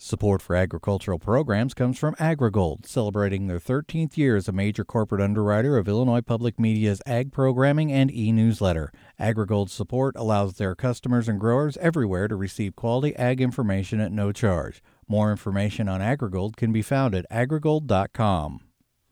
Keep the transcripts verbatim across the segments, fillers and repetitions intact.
Support for agricultural programs comes from AgriGold, celebrating their thirteenth year as a major corporate underwriter of Illinois Public Media's ag programming and e-newsletter. AgriGold's support allows their customers and growers everywhere to receive quality ag information at no charge. More information on AgriGold can be found at agrigold dot com.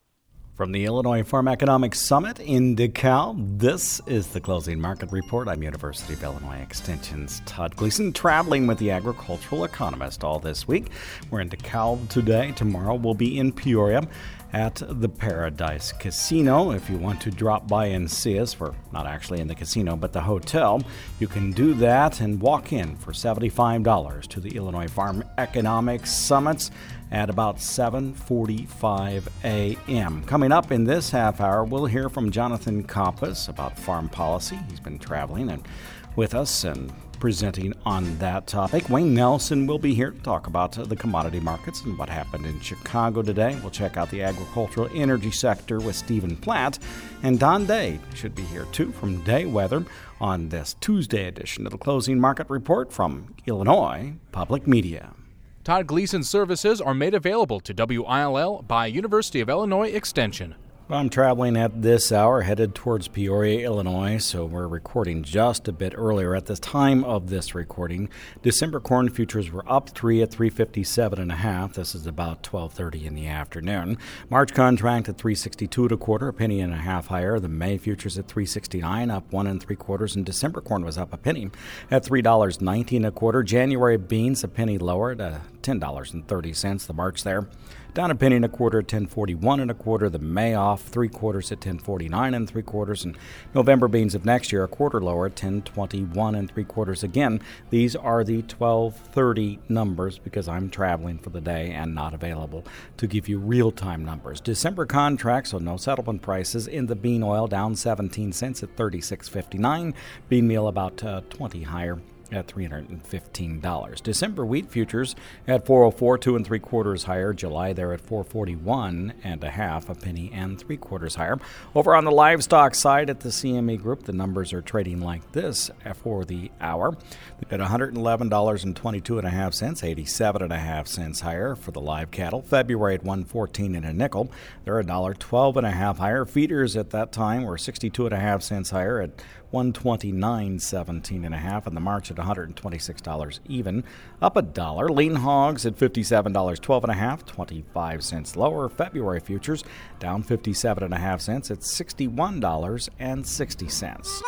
From the Illinois Farm Economics Summit in DeKalb, this is the Closing Market Report. I'm University of Illinois Extension's Todd Gleason, traveling with the agricultural economist all this week. We're in DeKalb today. Tomorrow we'll be in Peoria at the Paradise Casino. If you want to drop by and see us, we're not actually in the casino, but the hotel, you can do that and walk in for seventy-five dollars to the Illinois Farm Economics Summits at about seven forty-five a.m. Coming up in this half hour, we'll hear from Jonathan Kompas about farm policy. He's been traveling and with us and presenting on that topic. Wayne Nelson will be here to talk about the commodity markets and what happened in Chicago today. We'll check out the agricultural energy sector with Stephen Platt. And Don Day should be here too from Day Weather on this Tuesday edition of the Closing Market Report from Illinois Public Media. Todd Gleason services are made available to W I L L by University of Illinois Extension. I'm traveling at this hour, headed towards Peoria, Illinois, so we're recording just a bit earlier. At the time of this recording, December corn futures were up three at three fifty-seven and a half. This is about twelve thirty in the afternoon. March contract at three sixty-two and a quarter, a penny and a half higher. The May futures at three sixty-nine, up one and three quarters, and December corn was up a penny at three dollars ninety and a quarter. January beans a penny lower at uh, ten dollars and thirty cents. The March there down a penny and a quarter at ten forty-one and a quarter. The May off three quarters at ten forty-nine and three quarters. And November beans of next year a quarter lower at ten twenty-one and three quarters. Again, these are the twelve thirty numbers because I'm traveling for the day and not available to give you real-time numbers. December contracts, so no settlement prices in the bean oil down seventeen cents at thirty-six fifty-nine. Bean meal about uh, twenty higher at three hundred fifteen dollars. December wheat futures at four oh four, two and three quarters higher. July there at four forty-one and a half, a penny and three quarters higher. Over on the livestock side at the C M E Group, the numbers are trading like this for the hour. At one hundred eleven dollars and twenty-two and a half cents, eighty-seven and a half cents higher for the live cattle. February at one fourteen and a nickel. They're a dollar twelve and a half higher. Feeders at that time were sixty-two and a half cents higher at one twenty-nine seventeen and a half, and the March at one hundred twenty-six dollars even, up a dollar. Lean hogs at fifty-seven dollars twelve and a half, twenty-five cents lower. February futures down fifty-seven and a half cents at sixty-one dollars and sixty cents.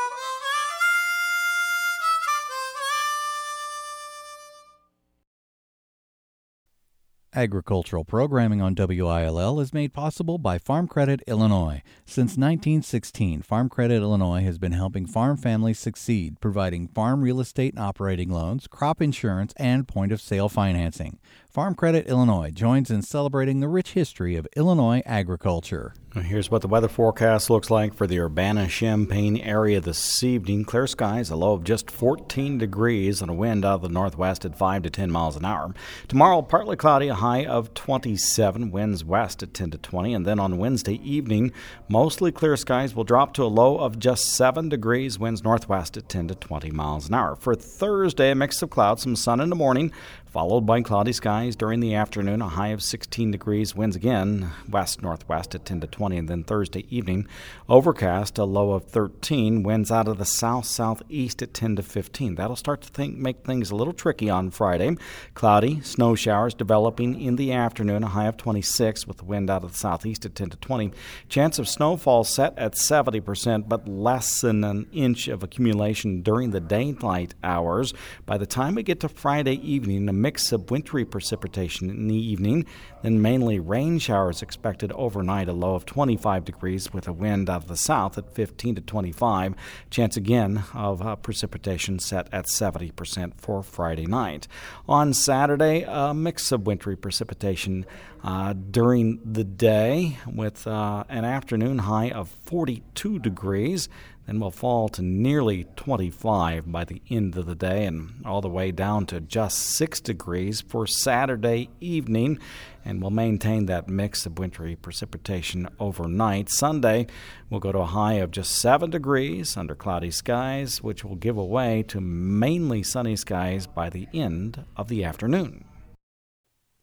Agricultural programming on W I L L is made possible by Farm Credit Illinois. Since nineteen sixteen, Farm Credit Illinois has been helping farm families succeed, providing farm real estate and operating loans, crop insurance, and point-of-sale financing. Farm Credit Illinois joins in celebrating the rich history of Illinois agriculture. Here's what the weather forecast looks like for the Urbana-Champaign area this evening. Clear skies, a low of just fourteen degrees, and a wind out of the northwest at five to ten miles an hour. Tomorrow, partly cloudy, a high of twenty-seven, winds west at ten to twenty. And then on Wednesday evening, mostly clear skies will drop to a low of just seven degrees, winds northwest at ten to twenty miles an hour. For Thursday, a mix of clouds, some sun in the morning, followed by cloudy skies during the afternoon, a high of sixteen degrees, winds again west-northwest at ten to twenty, and then Thursday evening, overcast, a low of thirteen, winds out of the south-southeast at ten to fifteen. That'll start to think, make things a little tricky on Friday. Cloudy, snow showers developing in the afternoon, a high of twenty-six, with the wind out of the southeast at ten to twenty. Chance of snowfall set at seventy percent, but less than an inch of accumulation during the daylight hours. By the time we get to Friday evening, a mix of wintry precipitation in the evening, then mainly rain showers expected overnight, a low of twenty-five degrees with a wind out of the south at fifteen to twenty-five. Chance again of uh, precipitation set at seventy percent for Friday night. On Saturday, a mix of wintry precipitation uh, during the day with uh, an afternoon high of forty-two degrees. Then we'll fall to nearly twenty-five by the end of the day and all the way down to just six degrees for Saturday evening. And we'll maintain that mix of wintry precipitation overnight. Sunday, we'll go to a high of just seven degrees under cloudy skies, which will give way to mainly sunny skies by the end of the afternoon.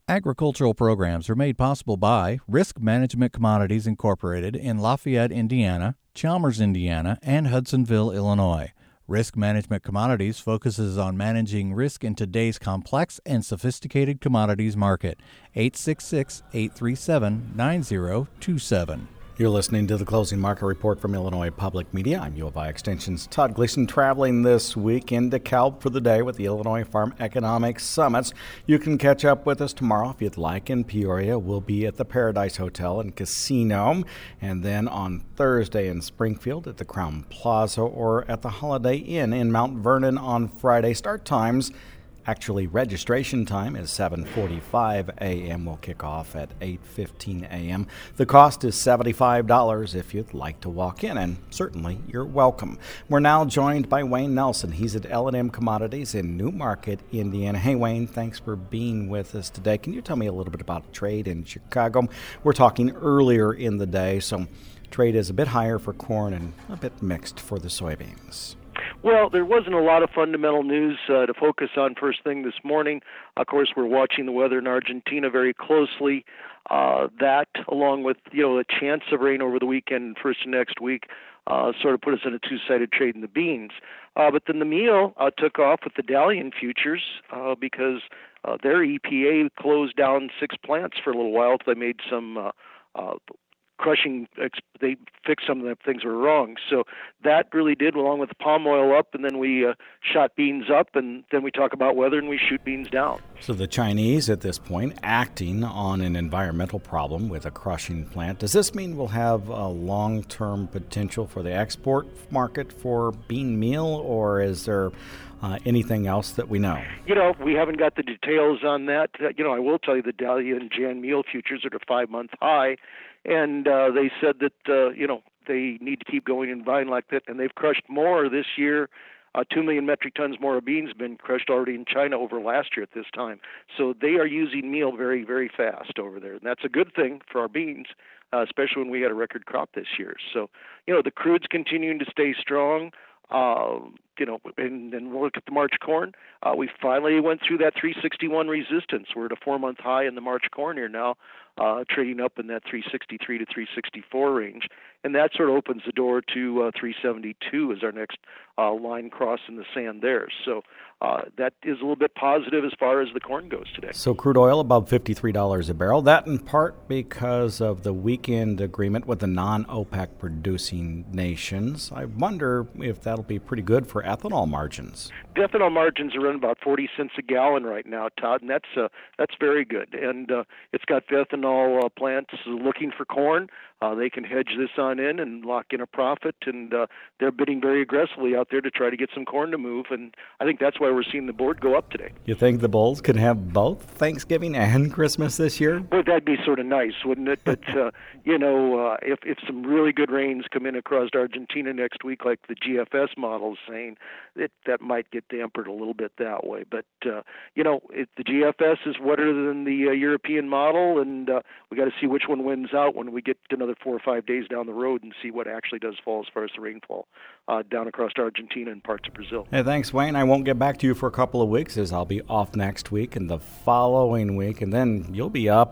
Agricultural programs are made possible by Risk Management Commodities Incorporated in Lafayette, Indiana, Chalmers, Indiana, and Hudsonville, Illinois. Risk Management Commodities focuses on managing risk in today's complex and sophisticated commodities market. eight six six, eight three seven, nine zero two seven. You're listening to the Closing Market Report from Illinois Public Media. I'm U of I Extension's Todd Gleason, traveling this week into DeKalb for the day with the Illinois Farm Economics Summits. You can catch up with us tomorrow if you'd like. In Peoria, we'll be at the Paradise Hotel and Casino, and then on Thursday in Springfield at the Crown Plaza or at the Holiday Inn in Mount Vernon on Friday. Start times, actually registration time is seven forty-five a.m. We'll kick off at eight fifteen a.m. The cost is seventy-five dollars if you'd like to walk in, and certainly you're welcome. We're now joined by Wayne Nelson. He's at L and M Commodities in Newmarket, Indiana. Hey, Wayne, thanks for being with us today. Can you tell me a little bit about trade in Chicago? We're talking earlier in the day, so trade is a bit higher for corn and a bit mixed for the soybeans. Well, there wasn't a lot of fundamental news uh, to focus on first thing this morning. Of course, we're watching the weather in Argentina very closely. Uh, that, along with you know the chance of rain over the weekend, first and next week, uh, sort of put us in a two-sided trade in the beans. Uh, but then the meal uh, took off with the Dalian futures uh, because uh, their E P A closed down six plants for a little while. They made some uh, uh, crushing, they fixed some of the things that were wrong. So that really did, along with the palm oil up, and then we uh, shot beans up, and then we talk about weather and we shoot beans down. So the Chinese at this point acting on an environmental problem with a crushing plant. Does this mean we'll have a long-term potential for the export market for bean meal, or is there Uh, anything else that we know? You know, we haven't got the details on that. Uh, you know, I will tell you the Dalian Jan meal futures are at a five-month high, and uh, they said that, uh, you know, they need to keep going and buying like that, and they've crushed more this year. Uh, Two million metric tons more of beans have been crushed already in China over last year at this time. So they are using meal very, very fast over there, and that's a good thing for our beans, uh, especially when we had a record crop this year. So, you know, the crude's continuing to stay strong. Uh, you know, and then we'll look at the March corn. Uh, we finally went through that three sixty-one resistance. We're at a four-month high in the March corn here now, uh, trading up in that three sixty-three to three sixty-four range. And that sort of opens the door to uh, three seventy-two as our next uh, line cross in the sand there. So uh, that is a little bit positive as far as the corn goes today. So crude oil above fifty-three dollars a barrel. That in part because of the weekend agreement with the non-OPEC producing nations. I wonder if that'll be pretty good for ethanol margins. The ethanol margins are running about forty cents a gallon right now, Todd, and that's uh, that's very good. And uh, it's got the ethanol uh, plants looking for corn. Uh, they can hedge this on in and lock in a profit, and uh, they're bidding very aggressively out there to try to get some corn to move, and I think that's why we're seeing the board go up today. You think the bulls could have both Thanksgiving and Christmas this year? Well, that'd be sort of nice, wouldn't it? But, uh, you know, uh, if, if some really good rains come in across Argentina next week, like the G F S model is saying, it, that might get dampered a little bit that way. But, uh, you know, it, the G F S is wetter than the uh, European model, and uh, we got to see which one wins out when we get another four or five days down the road and see what actually does fall as far as the rainfall uh, down across Argentina and parts of Brazil. Hey, thanks, Wayne. I won't get back to you for a couple of weeks as I'll be off next week and the following week, and then you'll be up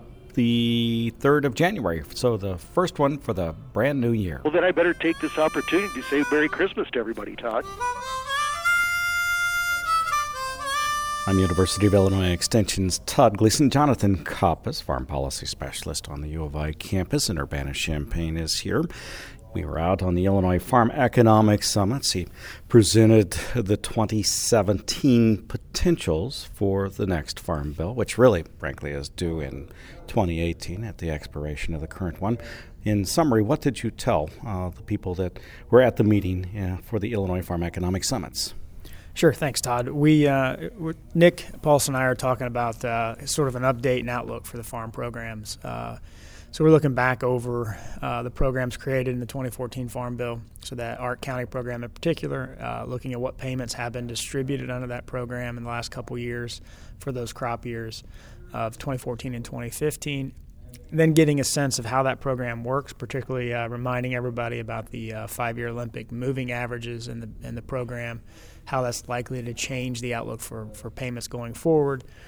the third of January, so the first one for the brand new year. Well, then I better take this opportunity to say Merry Christmas to everybody, Todd. I'm University of Illinois Extension's Todd Gleason. Jonathan Coppas, Farm Policy Specialist on the U of I campus in Urbana-Champaign, is here. We were out on the Illinois Farm Economics Summits. He presented the twenty seventeen potentials for the next Farm Bill, which really, frankly, is due in twenty eighteen at the expiration of the current one. In summary, what did you tell uh, the people that were at the meeting uh, for the Illinois Farm Economics Summits? Sure. Thanks, Todd. We, uh, Nick Paulson and I are talking about uh, sort of an update and outlook for the farm programs. Uh, so we're looking back over uh, the programs created in the twenty fourteen Farm Bill, so that Ark County program in particular, uh, looking at what payments have been distributed under that program in the last couple years for those crop years of twenty fourteen and twenty fifteen. Then getting a sense of how that program works, particularly uh, reminding everybody about the uh, five-year Olympic moving averages in the in the program, how that's likely to change the outlook for, for payments going forward.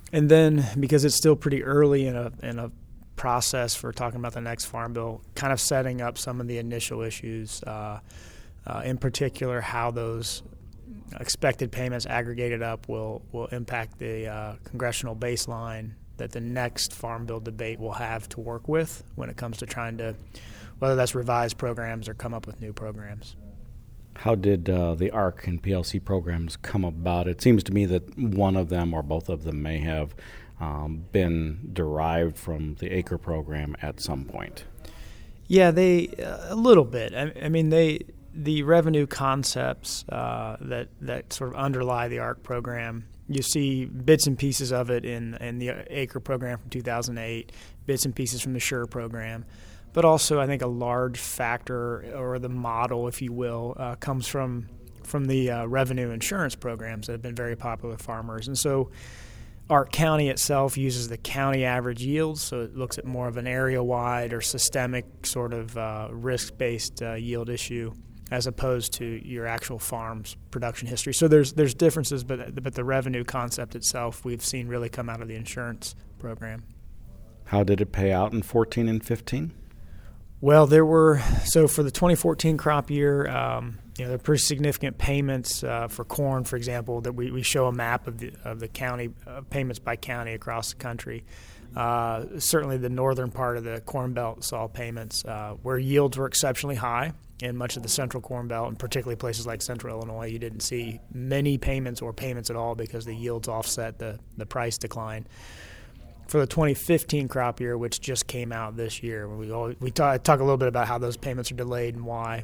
and then because it's still pretty early in a in a process for talking about the next farm bill, kind of setting up some of the initial issues, uh, uh, in particular how those expected payments aggregated up will will impact the uh, congressional baseline that the next farm bill debate will have to work with when it comes to trying to, whether that's revise programs or come up with new programs. How did uh, the A R C and P L C programs come about? It seems to me that one of them or both of them may have um, been derived from the ACRE program at some point. Yeah, they uh, a little bit. I, I mean, they the revenue concepts uh, that that sort of underlie the A R C program. You see bits and pieces of it in in the ACRE program from two thousand eight, bits and pieces from the SURE program. But also, I think a large factor, or the model, if you will, uh, comes from from the uh, revenue insurance programs that have been very popular with farmers. And so our county itself uses the county average yield, so it looks at more of an area-wide or systemic sort of uh, risk-based uh, yield issue as opposed to your actual farm's production history. So there's there's differences, but but the revenue concept itself we've seen really come out of the insurance program. How did it pay out in fourteen and fifteen? Well, there were, so for the twenty fourteen crop year, um, you know, there are pretty significant payments uh, for corn, for example, that we, we show a map of the of the county, uh, payments by county across the country. Uh, certainly the northern part of the Corn Belt saw payments uh, where yields were exceptionally high in much of the central Corn Belt, and particularly places like central Illinois. You didn't see many payments or payments at all because the yields offset the, the price decline. For the twenty fifteen crop year, which just came out this year, we always, we talk, talk a little bit about how those payments are delayed and why.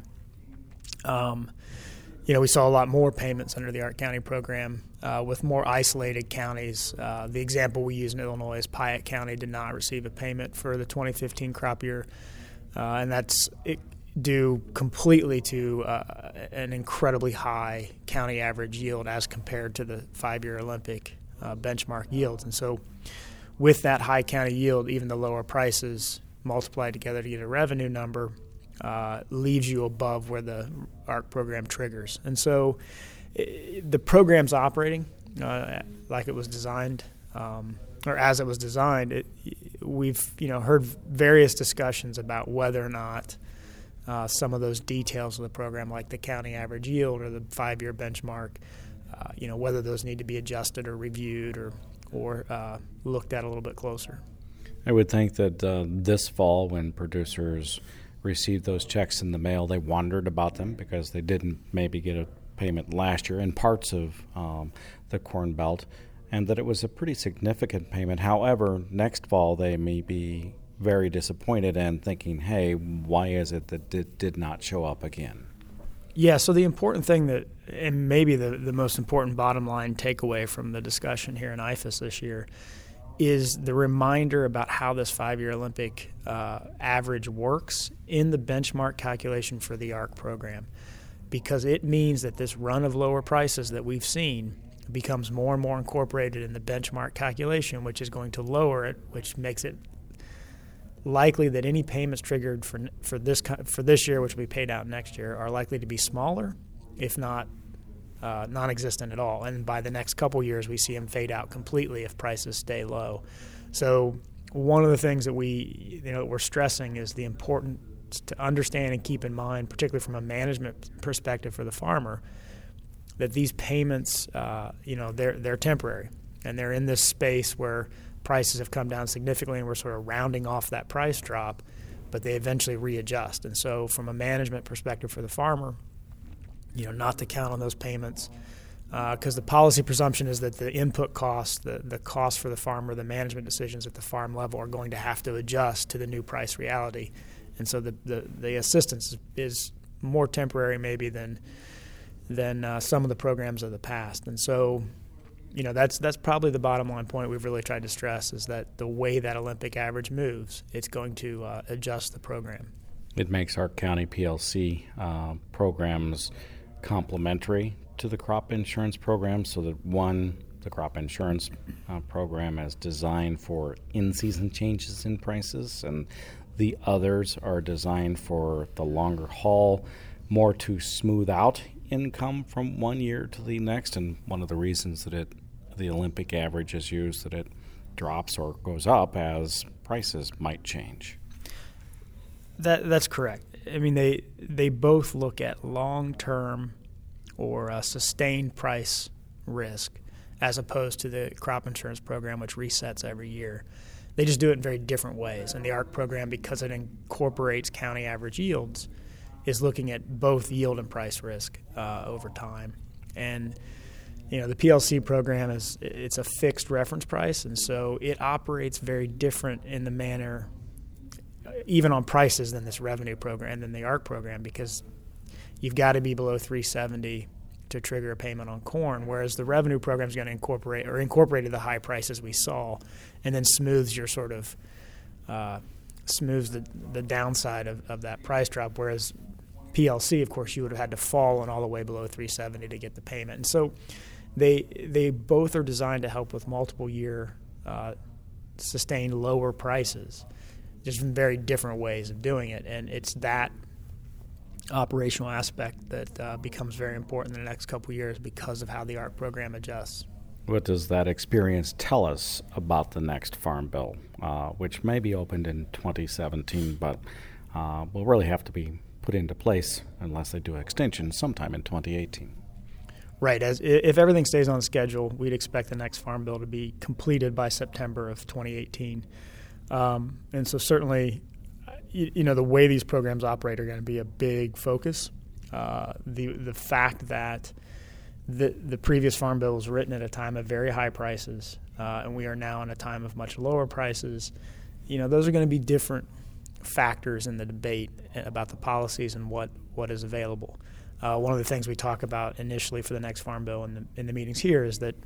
Um, you know, we saw a lot more payments under the A R C County program uh, with more isolated counties. Uh, the example we use in Illinois is Piatt County did not receive a payment for the twenty fifteen crop year, uh, and that's it, due completely to uh, an incredibly high county average yield as compared to the five-year Olympic uh, benchmark yields. And so with that high county yield, even the lower prices multiplied together to get a revenue number uh, leaves you above where the A R C program triggers. And so it, the program's operating uh, like it was designed, um, or as it was designed. It, we've you know heard various discussions about whether or not uh, some of those details of the program, like the county average yield or the five-year benchmark, uh, you know, whether those need to be adjusted or reviewed or or uh, looked at a little bit closer. I would think that uh, this fall, when producers received those checks in the mail, they wondered about them because they didn't maybe get a payment last year in parts of um, the Corn Belt, and that it was a pretty significant payment. However, next fall they may be very disappointed and thinking, hey, why is it that it did not show up again? Yeah, so the important thing that, and maybe the, the most important bottom line takeaway from the discussion here in I F A S this year, is the reminder about how this five-year Olympic uh, average works in the benchmark calculation for the A R C program, because it means that this run of lower prices that we've seen becomes more and more incorporated in the benchmark calculation, which is going to lower it, which makes it likely that any payments triggered for for this for this year, which will be paid out next year, are likely to be smaller, if not uh, non-existent at all. And by the next couple years, we see them fade out completely if prices stay low. So one of the things that we you know we're stressing is the importance to understand and keep in mind, particularly from a management perspective for the farmer, that these payments, uh, you know, they're they're temporary, and they're in this space where prices have come down significantly and we're sort of rounding off that price drop, but they eventually readjust. And so from a management perspective for the farmer, you know, not to count on those payments, because uh, the policy presumption is that the input costs, the, the cost for the farmer, the management decisions at the farm level are going to have to adjust to the new price reality. And so the, the, the assistance is more temporary maybe than, than uh, some of the programs of the past. And so You know, that's that's probably the bottom line point we've really tried to stress, is that the way that Olympic average moves, it's going to uh, adjust the program. It makes our county P L C uh, programs complementary to the crop insurance program, so that one, the crop insurance uh, program is designed for in-season changes in prices, and the others are designed for the longer haul, more to smooth out income from one year to the next. And one of the reasons that it the Olympic average is used, that it drops or goes up as prices might change. That that's correct. I mean, they they both look at long-term or uh, sustained price risk as opposed to the crop insurance program, which resets every year. They just do it in very different ways. And the A R C program, because it incorporates county average yields, is looking at both yield and price risk uh, over time. And you know, the P L C program is it's a fixed reference price, and so it operates very different in the manner, even on prices, than this revenue program, than the A R C program, because you've got to be below three seventy to trigger a payment on corn, whereas the revenue program is going to incorporate or incorporated the high prices we saw, and then smooths your sort of uh, smooths the, the downside of, of that price drop. Whereas P L C, of course, you would have had to fall and all the way below three seventy to get the payment. And so they they both are designed to help with multiple year uh, sustained lower prices, just in very different ways of doing it. And it's that operational aspect that uh, becomes very important in the next couple of years because of how the A R C program adjusts. What does that experience tell us about the next Farm Bill, uh, which may be opened in twenty seventeen, but uh, will really have to be put into place unless they do an extension sometime in twenty eighteen? Right. As if everything stays on schedule, we'd expect the next Farm Bill to be completed by September of twenty eighteen. Um, and so certainly, you, you know, the way these programs operate are going to be a big focus. Uh, the the fact that the the previous Farm Bill was written at a time of very high prices, uh, and we are now in a time of much lower prices, you know, those are going to be different factors in the debate about the policies and what, what is available. Uh, one of the things we talk about initially for the next Farm Bill in the, in the meetings here is that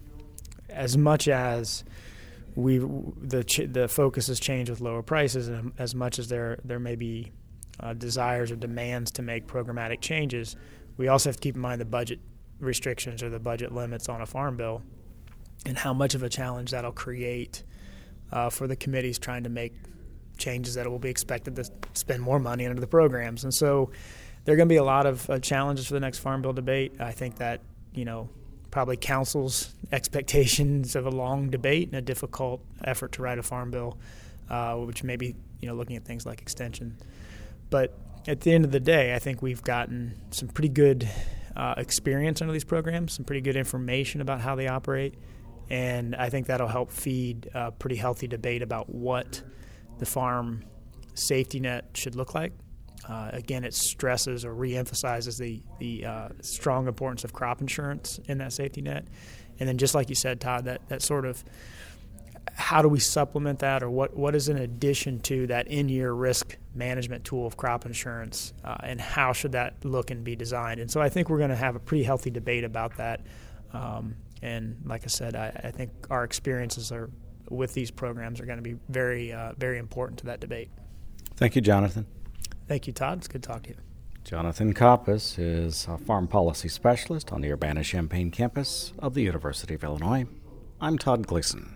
as much as we the ch- the focus has changed with lower prices, and as much as there there may be uh, desires or demands to make programmatic changes, we also have to keep in mind the budget restrictions or the budget limits on a Farm Bill and how much of a challenge that'll create uh, for the committees trying to make changes that will be expected to spend more money into the programs. And so there are going to be a lot of uh, challenges for the next Farm Bill debate. I think that, you know, probably council's expectations of a long debate and a difficult effort to write a Farm Bill, uh, which may be, you know, looking at things like extension. But at the end of the day, I think we've gotten some pretty good uh, experience under these programs, some pretty good information about how they operate, and I think that'll help feed a pretty healthy debate about what the farm safety net should look like. Uh, again, it stresses or reemphasizes the, the uh, strong importance of crop insurance in that safety net. And then just like you said, Todd, that, that sort of how do we supplement that, or what, what is in addition to that in-year risk management tool of crop insurance, uh, and how should that look and be designed? And so I think we're going to have a pretty healthy debate about that. Um, and like I said, I, I think our experiences are with these programs are going to be very, uh, very important to that debate. Thank you, Jonathan. Thank you, Todd. It's good to talk to you. Jonathan Koppas is a farm policy specialist on the Urbana-Champaign campus of the University of Illinois. I'm Todd Gleason.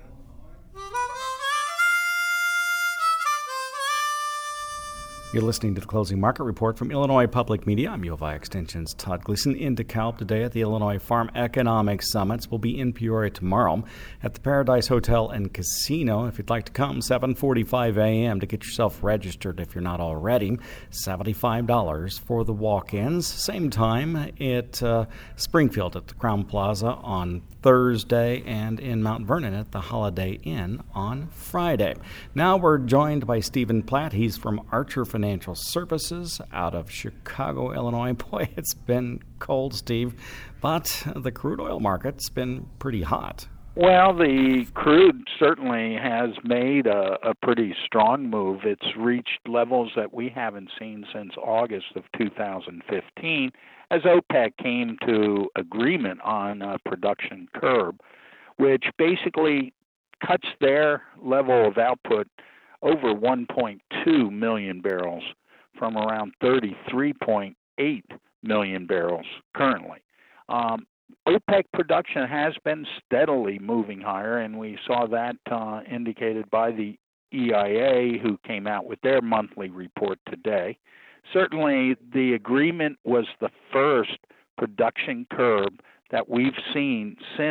You're listening to the Closing Market Report from Illinois Public Media. I'm U of I Extension's Todd Gleason in DeKalb today at the Illinois Farm Economics Summits. We'll be in Peoria tomorrow at the Paradise Hotel and Casino. If you'd like to come, seven forty-five a.m. to get yourself registered if you're not already. seventy-five dollars for the walk-ins. Same time at uh, Springfield at the Crown Plaza on Thursday, and in Mount Vernon at the Holiday Inn on Friday. Now we're joined by Stephen Platt. He's from Archer Financial Services out of Chicago, Illinois. Boy, it's been cold, Steve, but the crude oil market's been pretty hot. Well, the crude certainly has made a, a pretty strong move. It's reached levels that we haven't seen since August of two thousand fifteen, as OPEC came to agreement on a production curb, which basically cuts their level of output over one point two million barrels from around thirty-three point eight million barrels currently. Um, OPEC production has been steadily moving higher, and we saw that uh, indicated by the E I A, who came out with their monthly report today. Certainly, the agreement was the first production curb that we've seen since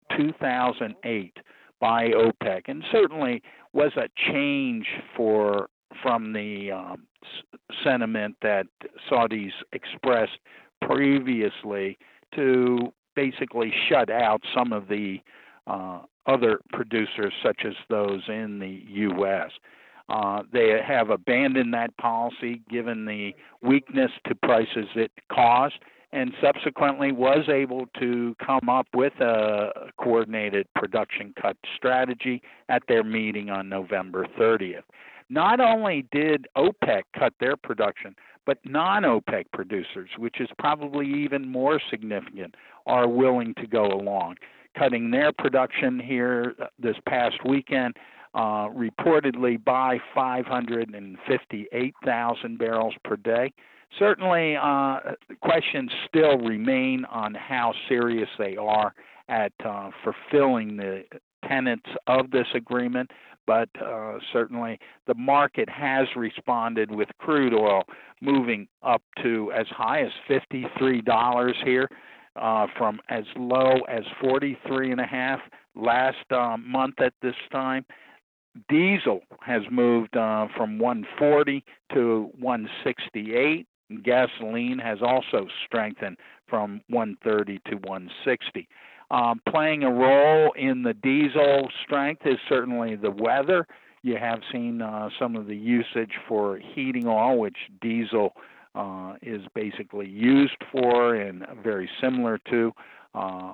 two thousand eight by OPEC, and certainly was a change for from the um, s- sentiment that Saudis expressed previously to basically shut out some of the uh, other producers, such as those in the U S. Uh, they have abandoned that policy given the weakness to prices it caused, and subsequently was able to come up with a coordinated production cut strategy at their meeting on November thirtieth. Not only did OPEC cut their production, but non-OPEC producers, which is probably even more significant, are willing to go along, cutting their production here this past weekend uh, reportedly by five hundred fifty-eight thousand barrels per day. Certainly, uh, questions still remain on how serious they are at uh, fulfilling the tenets of this agreement, but uh, certainly the market has responded with crude oil moving up to as high as fifty-three dollars here, uh, from as low as forty-three and a half last uh, month at this time. Diesel has moved uh, from one forty to one sixty-eight. Gasoline has also strengthened from one thirty to one sixty. Um, playing a role in the diesel strength is certainly the weather. You have seen uh, some of the usage for heating oil, which diesel uh, is basically used for and very similar to, uh,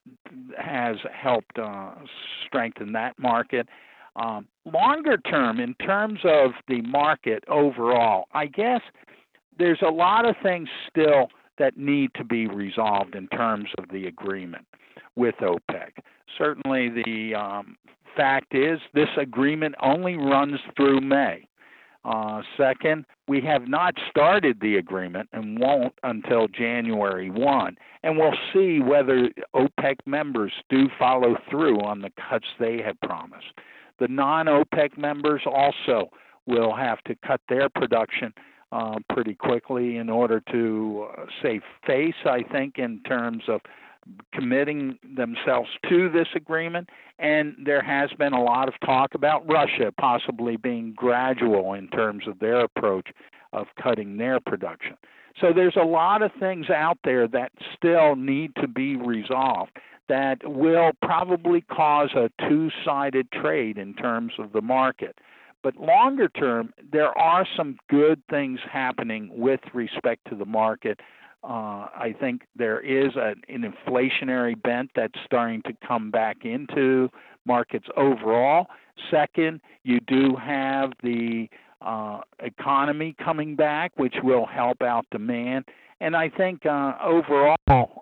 has helped uh, strengthen that market. Um, longer term, in terms of the market overall, I guess there's a lot of things still that need to be resolved in terms of the agreement with OPEC. Certainly the um, fact is this agreement only runs through May. Uh, second, we have not started the agreement and won't until January first, and we'll see whether OPEC members do follow through on the cuts they have promised. The non-OPEC members also will have to cut their production uh, pretty quickly in order to uh, save face, I think, in terms of committing themselves to this agreement. And there has been a lot of talk about Russia possibly being gradual in terms of their approach of cutting their production. So there's a lot of things out there that still need to be resolved that will probably cause a two-sided trade in terms of the market. But longer term, there are some good things happening with respect to the market. Uh, I think there is a, an inflationary bent that's starting to come back into markets overall. Second, you do have the uh, economy coming back, which will help out demand. And I think uh, overall,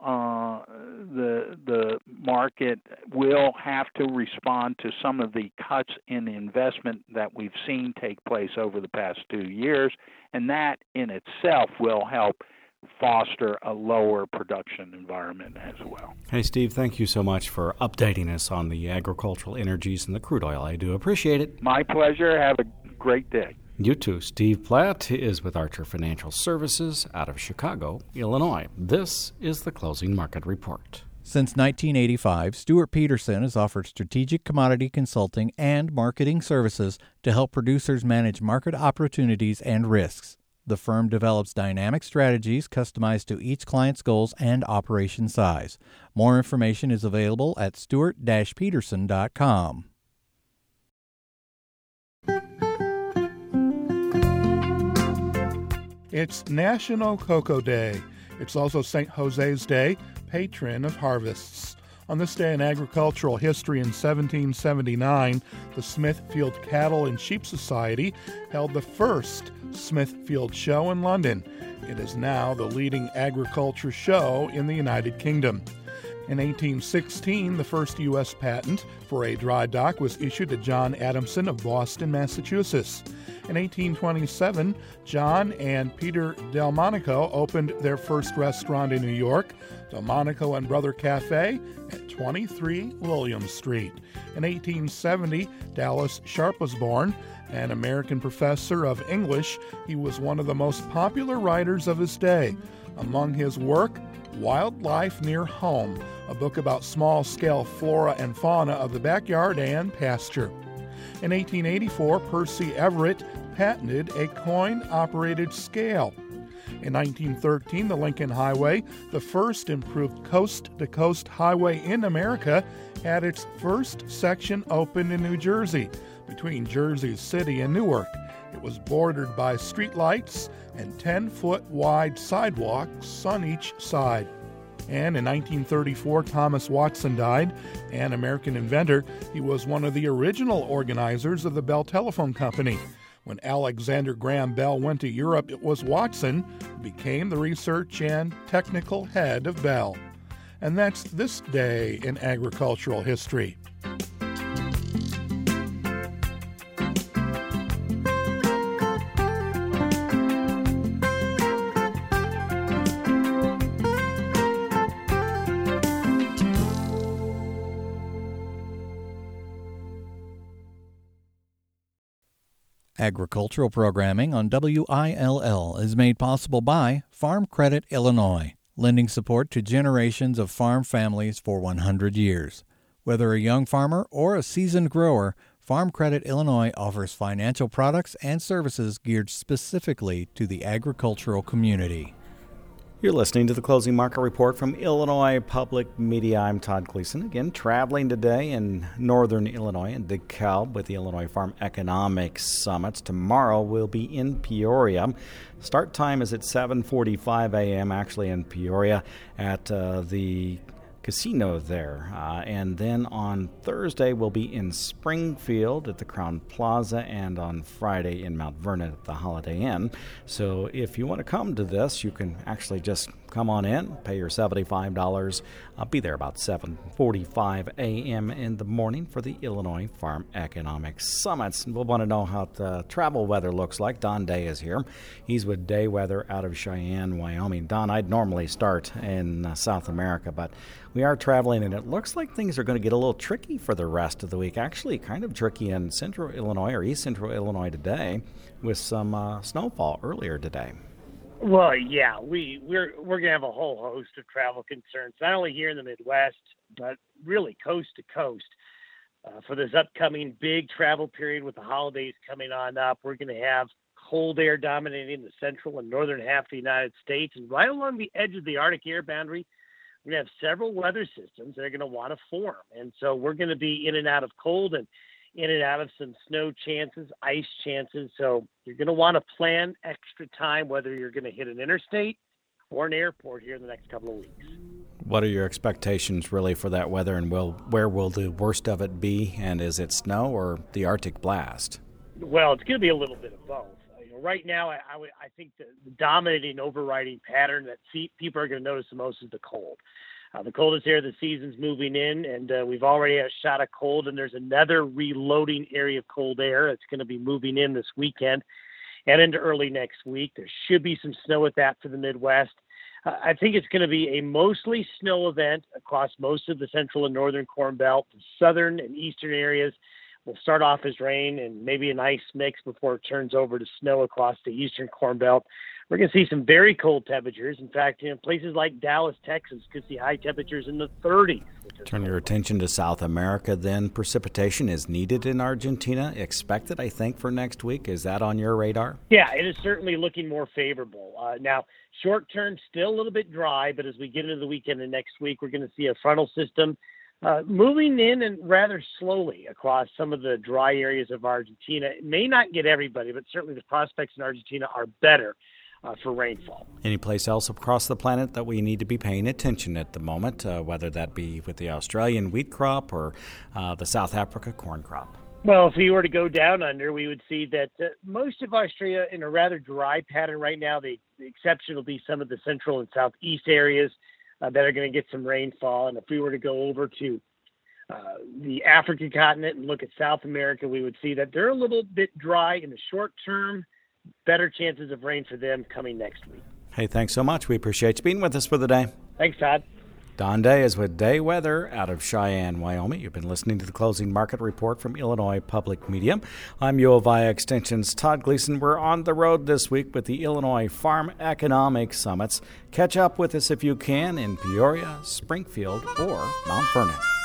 uh, the the market will have to respond to some of the cuts in investment that we've seen take place over the past two years, and that in itself will help foster a lower production environment as well. Hey, Steve, thank you so much for updating us on the agricultural energies and the crude oil. I do appreciate it. My pleasure. Have a great day. You too. Steve Platt is with Archer Financial Services out of Chicago, Illinois. This is the Closing Market Report. Since nineteen eighty-five, Stuart Peterson has offered strategic commodity consulting and marketing services to help producers manage market opportunities and risks. The firm develops dynamic strategies customized to each client's goals and operation size. More information is available at stuart peterson dot com. It's National Cocoa Day. It's also Saint Jose's Day, patron of harvests. On this day in agricultural history in seventeen seventy-nine, the Smithfield Cattle and Sheep Society held the first Smithfield Show in London. It is now the leading agriculture show in the United Kingdom. In eighteen sixteen, the first U S patent for a dry dock was issued to John Adamson of Boston, Massachusetts. In eighteen twenty-seven, John and Peter Delmonico opened their first restaurant in New York, Delmonico and Brother Cafe, at twenty-three William Street. In eighteen seventy, Dallas Sharp was born. An American professor of English, he was one of the most popular writers of his day. Among his work, Wildlife Near Home, a book about small-scale flora and fauna of the backyard and pasture. In eighteen eighty-four, Percy Everett patented a coin-operated scale. In nineteen thirteen, the Lincoln Highway, the first improved coast-to-coast highway in America, had its first section opened in New Jersey, between Jersey City and Newark. It was bordered by streetlights and ten-foot wide sidewalks on each side. And in nineteen thirty-four, Thomas Watson died, an American inventor. He was one of the original organizers of the Bell Telephone Company. When Alexander Graham Bell went to Europe, it was Watson who became the research and technical head of Bell. And that's this day in agricultural history. Agricultural programming on W I L L is made possible by Farm Credit Illinois, lending support to generations of farm families for one hundred years. Whether a young farmer or a seasoned grower, Farm Credit Illinois offers financial products and services geared specifically to the agricultural community. You're listening to the Closing Market Report from Illinois Public Media. I'm Todd Gleason, again traveling today in northern Illinois in DeKalb with the Illinois Farm Economics Summits. Tomorrow we'll be in Peoria. Start time is at seven forty-five a.m. actually in Peoria at uh, the casino there. Uh, and then on Thursday we'll be in Springfield at the Crown Plaza, and on Friday in Mount Vernon at the Holiday Inn. So if you want to come to this, you can actually just come on in, pay your seventy-five dollars. I'll be there about seven forty-five a.m. in the morning for the Illinois Farm Economics Summits. And we'll want to know how the travel weather looks like. Don Day is here. He's with Day Weather out of Cheyenne, Wyoming. Don, I'd normally start in uh, South America, but we are traveling, and it looks like things are going to get a little tricky for the rest of the week. Actually, kind of tricky in central Illinois or east central Illinois today with some uh, snowfall earlier today. Well, yeah, we, we're we're going to have a whole host of travel concerns, not only here in the Midwest, but really coast to coast. Uh, for this upcoming big travel period with the holidays coming on up, we're going to have cold air dominating the central and northern half of the United States. And right along the edge of the Arctic air boundary, we're going to have several weather systems that are going to want to form. And so we're going to be in and out of cold and in and out of some snow chances, ice chances. So you're going to want to plan extra time, whether you're going to hit an interstate or an airport here in the next couple of weeks. What are your expectations really for that weather, and will where will the worst of it be? And is it snow or the Arctic blast? Well, it's going to be a little bit of both. You know, right now, I, I, would, I think the, the dominating, overriding pattern that see, people are going to notice the most is the cold. Uh, the coldest air of the season's moving in, and uh, we've already had a shot of cold, and there's another reloading area of cold air that's going to be moving in this weekend and into early next week. There should be some snow with that for the Midwest. Uh, I think it's going to be a mostly snow event across most of the central and northern Corn Belt. The southern and eastern areas will start off as rain and maybe an ice mix before it turns over to snow across the eastern Corn Belt. We're going to see some very cold temperatures. In fact, you know, places like Dallas, Texas could see high temperatures in the thirties. Turn your attention to South America then. Precipitation is needed in Argentina. Expected, I think, for next week. Is that on your radar? Yeah, it is certainly looking more favorable. Uh, now, short term, still a little bit dry, but as we get into the weekend and next week, we're going to see a frontal system uh, moving in and rather slowly across some of the dry areas of Argentina. It may not get everybody, but certainly the prospects in Argentina are better Uh, for rainfall. Any place else across the planet that we need to be paying attention at the moment, uh, whether that be with the Australian wheat crop or uh, the South Africa corn crop? Well, if we were to go down under, we would see that uh, most of Australia in a rather dry pattern right now. The, the exception will be some of the central and southeast areas uh, that are going to get some rainfall. And if we were to go over to uh, the African continent and look at South America, we would see that they're a little bit dry in the short term. Better chances of rain for them coming next week. Hey, thanks so much. We appreciate you being with us for the day. Thanks, Todd. Don Day is with Day Weather out of Cheyenne, Wyoming. You've been listening to the Closing Market Report from Illinois Public Media. I'm U of I Extension's Todd Gleason. We're on the road this week with the Illinois Farm Economic Summits. Catch up with us if you can in Peoria, Springfield, or Mount Vernon.